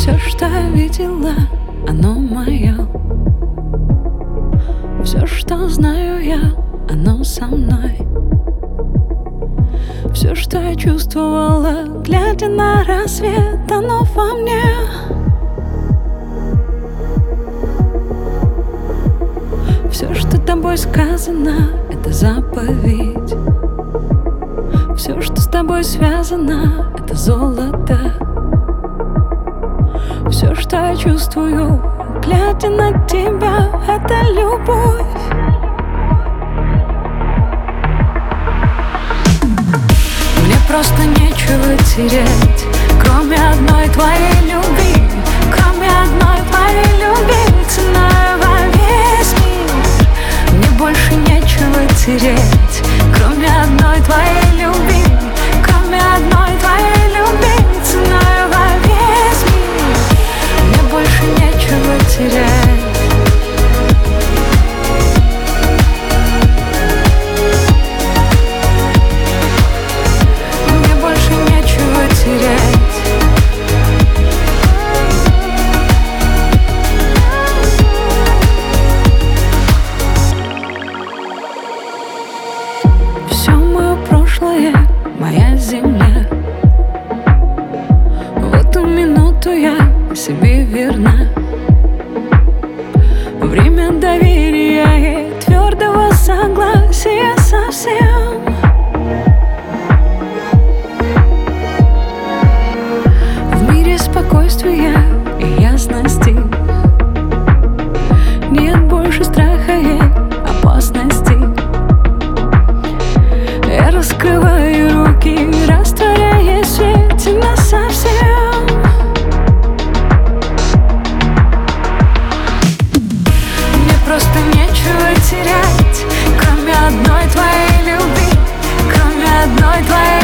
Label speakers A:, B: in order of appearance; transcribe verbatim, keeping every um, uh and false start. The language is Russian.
A: Все, что я видела, оно мое. Все, что знаю я, оно со мной. Все, что я чувствовала, глядя на рассвет, оно во мне. Все, что тобой сказано, это заповедь. Все, что с тобой связано, это золото. Все, что я чувствую, глядя на тебя, это любовь. Мне просто нечего терять, кроме одной твоей любви. Кроме одной твоей любви, ценой во весь мир. Мне больше нечего терять, кроме одной твоей любви. Кроме одной твоей любви, ценой во весь мир. Мне больше нечего терять. Мне больше нечего терять. Все мое прошлое, моя земля. В эту минуту я себе верна. Время доверия и твердого согласия совсем. В мире спокойствия и ясности нет больше страха и опасности. Я раскрываю руки, растворяясь в свете насовсем. Мне просто нечего терять, кроме одной твоей любви. Кроме одной твоей